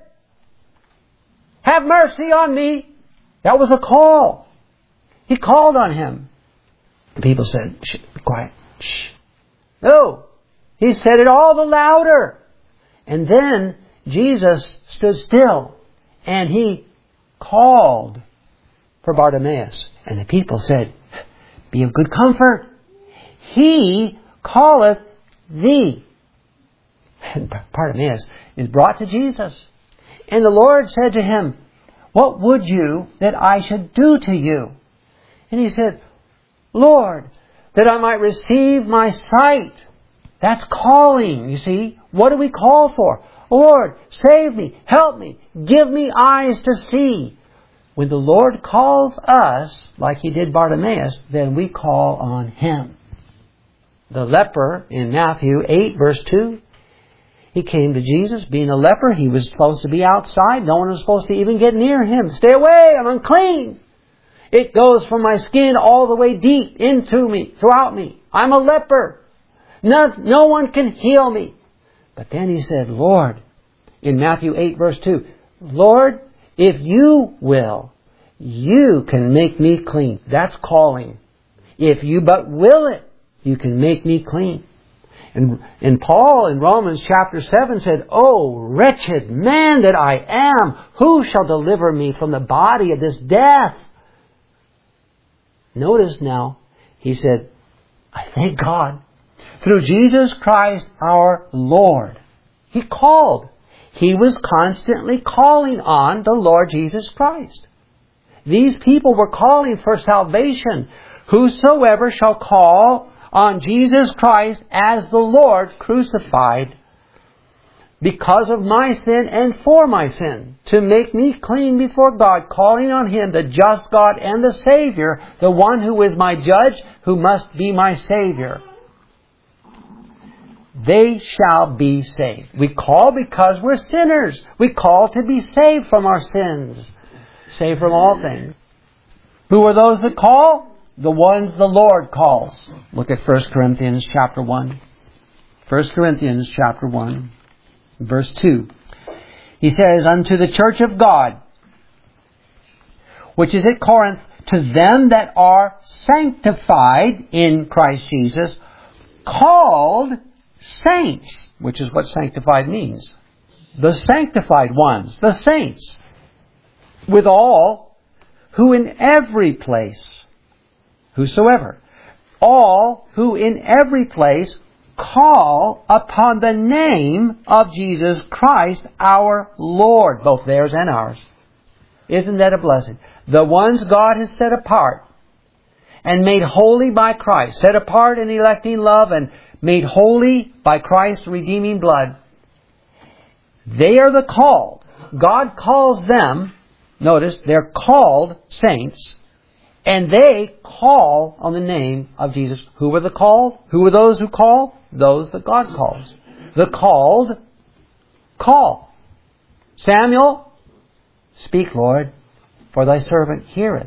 have mercy on me. That was a call. He called on Him. The people said, shh, be quiet. Shh. No. He said it all the louder. And then Jesus stood still and He called for Bartimaeus. And the people said, be of good comfort. He calleth thee. And Bartimaeus is brought to Jesus. And the Lord said to him, what would you that I should do to you? And he said, Lord, that I might receive my sight. That's calling, you see. What do we call for? Lord, save me, help me, give me eyes to see. When the Lord calls us, like He did Bartimaeus, then we call on Him. The leper in Matthew 8, verse 2, he came to Jesus. Being a leper, he was supposed to be outside. No one was supposed to even get near him. Stay away, I'm unclean. It goes from my skin all the way deep into me, throughout me. I'm a leper. No one can heal me. But then he said, Lord, in Matthew 8, verse 2, Lord, if you will, you can make me clean. That's calling. If you but will it, you can make me clean. And Paul in Romans chapter 7 said, oh, wretched man that I am, who shall deliver me from the body of this death? Notice now, he said, I thank God through Jesus Christ our Lord. He called. He was constantly calling on the Lord Jesus Christ. These people were calling for salvation. Whosoever shall call on Jesus Christ as the Lord crucified because of my sin and for my sin, to make me clean before God, calling on Him, the just God and the Savior, the one who is my judge, who must be my Savior. They shall be saved. We call because we're sinners. We call to be saved from our sins, saved from all things. Who are those that call? The ones the Lord calls. Look at 1 Corinthians chapter 1. 1 Corinthians chapter 1, verse 2. He says, unto the church of God, which is at Corinth, to them that are sanctified in Christ Jesus, called saints, which is what sanctified means. The sanctified ones, the saints, with all who in every place, whosoever, all who in every place call upon the name of Jesus Christ our Lord, both theirs and ours. Isn't that a blessing? The ones God has set apart and made holy by Christ, set apart in electing love and made holy by Christ's redeeming blood. They are the called. God calls them, notice, they're called saints, and they call on the name of Jesus. Who were the called? Who were those who call? Those that God calls. The called call. Samuel, speak, Lord, for thy servant heareth.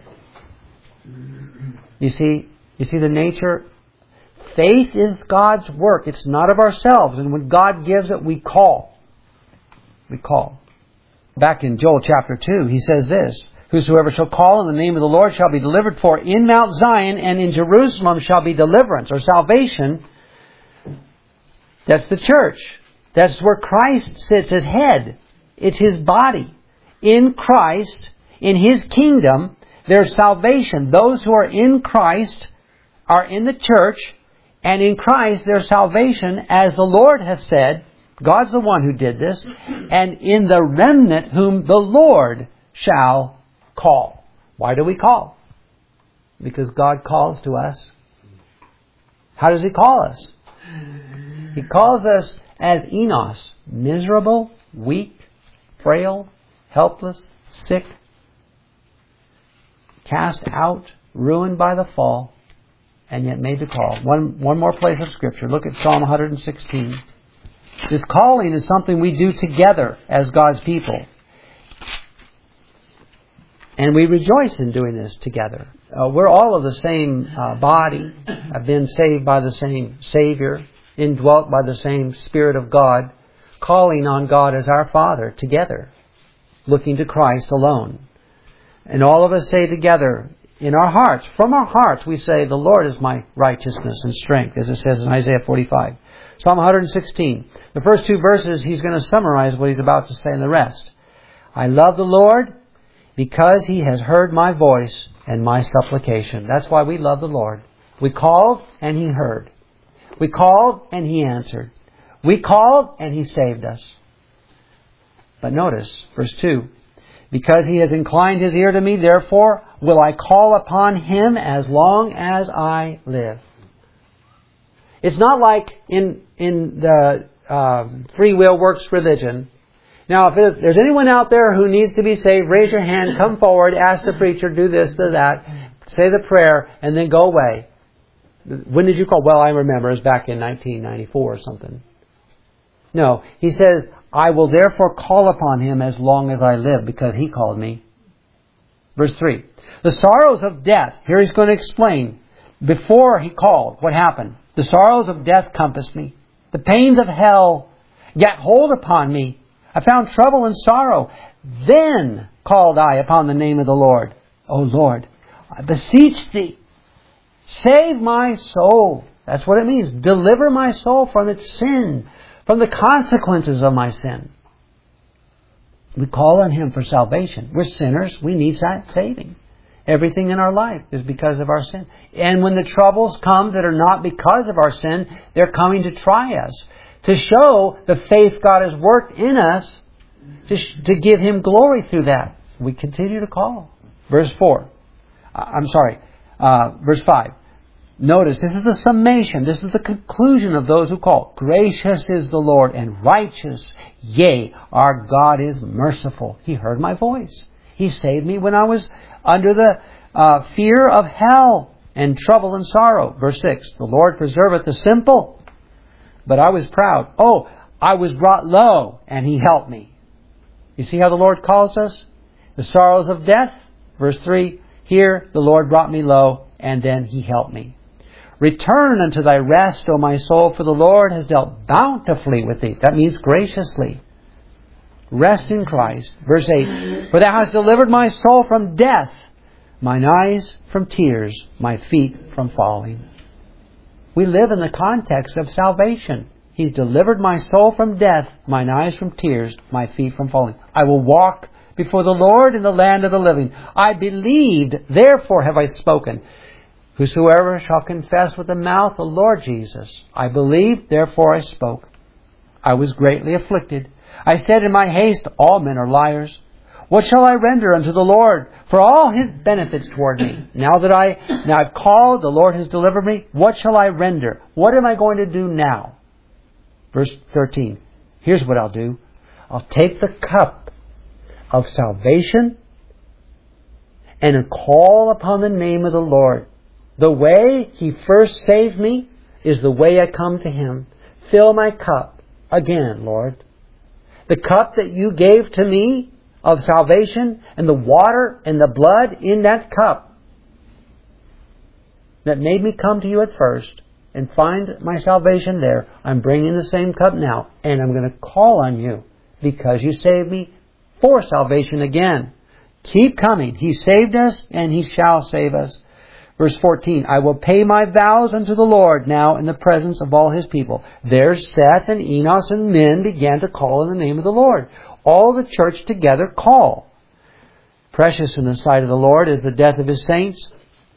You see the nature. Faith is God's work. It's not of ourselves. And when God gives it, we call. We call. Back in Joel chapter 2, he says this, whosoever shall call on the name of the Lord shall be delivered, for in Mount Zion and in Jerusalem shall be deliverance or salvation. That's the church. That's where Christ sits as head. It's His body. In Christ, in His kingdom, there's salvation. Those who are in Christ are in the church, and in Christ there's salvation, as the Lord has said. God's the one who did this. And in the remnant whom the Lord shall call. Why do we call? Because God calls to us. How does He call us? He calls us as Enos, miserable, weak, frail, helpless, sick, cast out, ruined by the fall, and yet made to call. One more place of Scripture. Look at Psalm 116. This calling is something we do together as God's people. And we rejoice in doing this together. We're all of the same body, have been saved by the same Savior, indwelt by the same Spirit of God, calling on God as our Father together, looking to Christ alone. And all of us say together, in our hearts, from our hearts, we say, the Lord is my righteousness and strength, as it says in Isaiah 45. Psalm 116. The first two verses, he's going to summarize what he's about to say in the rest. I love the Lord because He has heard my voice and my supplication. That's why we love the Lord. We called and He heard. We called and He answered. We called and He saved us. But notice, verse 2. Because He has inclined His ear to me, therefore will I call upon Him as long as I live. It's not like in the free will works religion. Now, if there's anyone out there who needs to be saved, raise your hand, come forward, ask the preacher, do this, do that, say the prayer, and then go away. When did you call? Well, I remember. It was back in 1994 or something. No, he says, I will therefore call upon Him as long as I live, because He called me. Verse 3. The sorrows of death. Here he's going to explain. Before He called, what happened? The sorrows of death compassed me. The pains of hell gat hold upon me. I found trouble and sorrow. Then called I upon the name of the Lord. O Lord, I beseech Thee, save my soul. That's what it means. Deliver my soul from its sin, from the consequences of my sin. We call on Him for salvation. We're sinners. We need saving. Everything in our life is because of our sin. And when the troubles come that are not because of our sin, they're coming to try us, to show the faith God has worked in us, to give Him glory through that. We continue to call. Verse 5. Notice, this is the summation. This is the conclusion of those who call. Gracious is the Lord and righteous. Yea, our God is merciful. He heard my voice. He saved me when I was under the fear of hell and trouble and sorrow. Verse 6. The Lord preserveth the simple, but I was proud. Oh, I was brought low, and He helped me. You see how the Lord calls us? The sorrows of death. Verse 3. Here the Lord brought me low, and then He helped me. Return unto thy rest, O my soul, for the Lord has dealt bountifully with thee. That means graciously. Rest in Christ. Verse 8, for Thou hast delivered my soul from death, mine eyes from tears, my feet from falling. We live in the context of salvation. He's delivered my soul from death, mine eyes from tears, my feet from falling. I will walk before the Lord in the land of the living. I believed, therefore have I spoken. Whosoever shall confess with the mouth the Lord Jesus. I believed, therefore I spoke. I was greatly afflicted. I said in my haste, all men are liars. What shall I render unto the Lord for all His benefits toward me? Now I've called, the Lord has delivered me. What shall I render? What am I going to do now? Verse 13. Here's what I'll do. I'll take the cup of salvation and call upon the name of the Lord. The way He first saved me is the way I come to Him. Fill my cup again, Lord. The cup that You gave to me of salvation and the water and the blood in that cup that made me come to You at first and find my salvation there. I'm bringing the same cup now, and I'm going to call on You because You saved me for salvation again. Keep coming. He saved us and He shall save us. Verse 14, I will pay my vows unto the Lord now in the presence of all His people. There Seth and Enos and men began to call in the name of the Lord. All the church together call. Precious in the sight of the Lord is the death of His saints.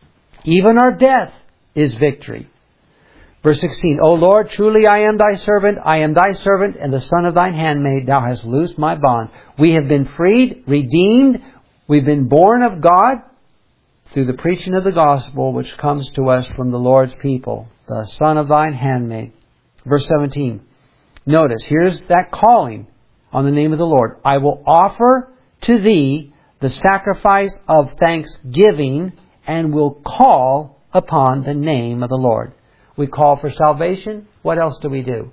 Even our death is victory. Verse 16, O Lord, truly I am Thy servant. I am Thy servant and the son of Thine handmaid. Thou hast loosed my bonds. We have been freed, redeemed. We've been born of God through the preaching of the gospel which comes to us from the Lord's people, the son of Thine handmaid. Verse 17. Notice, here's that calling on the name of the Lord. I will offer to Thee the sacrifice of thanksgiving and will call upon the name of the Lord. We call for salvation. What else do we do?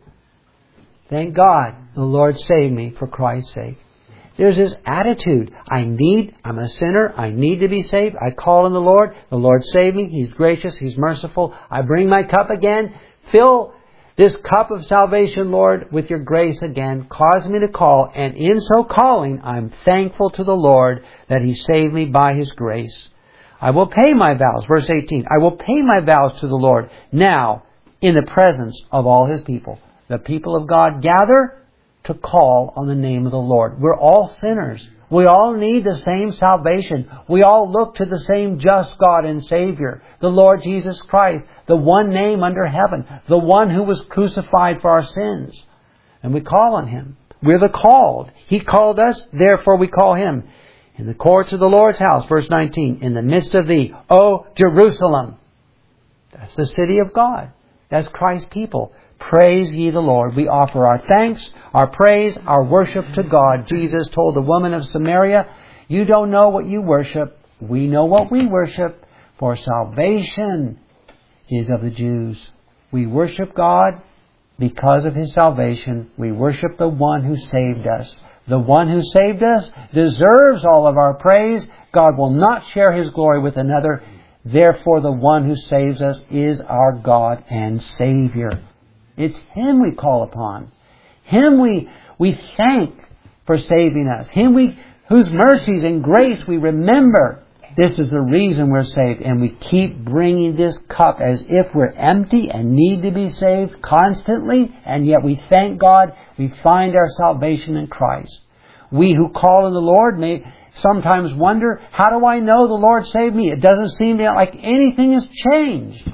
Thank God the Lord saved me for Christ's sake. There's this attitude. I'm a sinner. I need to be saved. I call on the Lord. The Lord saved me. He's gracious. He's merciful. I bring my cup again. Fill this cup of salvation, Lord, with Your grace again. Cause me to call. And in so calling, I'm thankful to the Lord that He saved me by His grace. I will pay my vows. Verse 18. I will pay my vows to the Lord now in the presence of all His people. The people of God gather to call on the name of the Lord. We're all sinners. We all need the same salvation. We all look to the same just God and Savior, the Lord Jesus Christ, the one name under heaven, the one who was crucified for our sins. And we call on Him. We're the called. He called us, therefore we call Him. In the courts of the Lord's house, verse 19, in the midst of Thee, O Jerusalem. That's the city of God. That's Christ's people. Praise ye the Lord. We offer our thanks, our praise, our worship to God. Jesus told the woman of Samaria, you don't know what you worship. We know what we worship. For salvation is of the Jews. We worship God because of His salvation. We worship the one who saved us. The one who saved us deserves all of our praise. God will not share His glory with another. Therefore, the one who saves us is our God and Savior. It's Him we call upon. Him we thank for saving us. Him whose mercies and grace we remember. This is the reason we're saved. And we keep bringing this cup as if we're empty and need to be saved constantly. And yet we thank God we find our salvation in Christ. We who call on the Lord may sometimes wonder, how do I know the Lord saved me? It doesn't seem like anything has changed.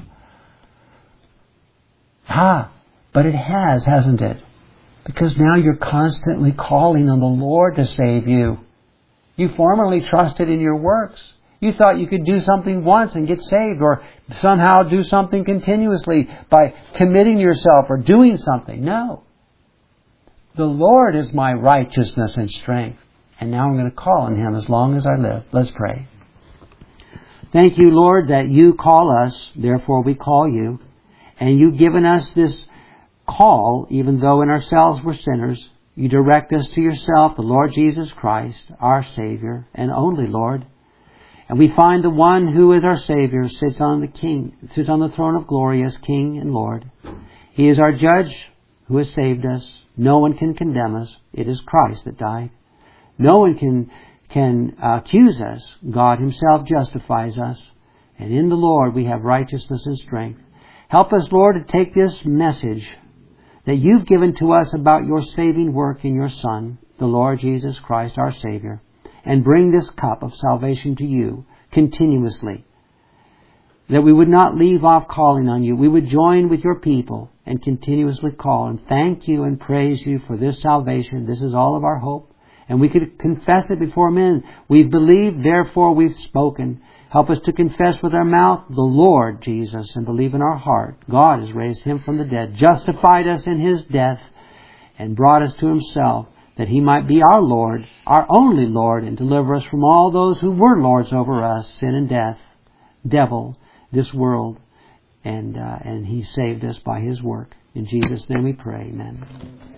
But it has, hasn't it? Because now you're constantly calling on the Lord to save you. You formerly trusted in your works. You thought you could do something once and get saved, or somehow do something continuously by committing yourself or doing something. No. The Lord is my righteousness and strength. And now I'm going to call on Him as long as I live. Let's pray. Thank You, Lord, that You call us. Therefore we call You. And You've given us this call, even though in ourselves we're sinners. You direct us to Yourself, the Lord Jesus Christ, our Savior, and only Lord. And we find the one who is our Savior sits on the throne of glory as King and Lord. He is our Judge who has saved us. No one can condemn us. It is Christ that died. No one can accuse us. God Himself justifies us. And in the Lord we have righteousness and strength. Help us, Lord, to take this message that You've given to us about Your saving work in Your Son, the Lord Jesus Christ, our Savior, and bring this cup of salvation to You continuously. That we would not leave off calling on You. We would join with Your people and continuously call and thank You and praise You for this salvation. This is all of our hope. And we could confess it before men. We've believed, therefore we've spoken. Help us to confess with our mouth the Lord Jesus and believe in our heart God has raised Him from the dead, justified us in His death, and brought us to Himself, that He might be our Lord, our only Lord, and deliver us from all those who were lords over us, sin and death, devil, this world, and He saved us by His work. In Jesus' name we pray. Amen.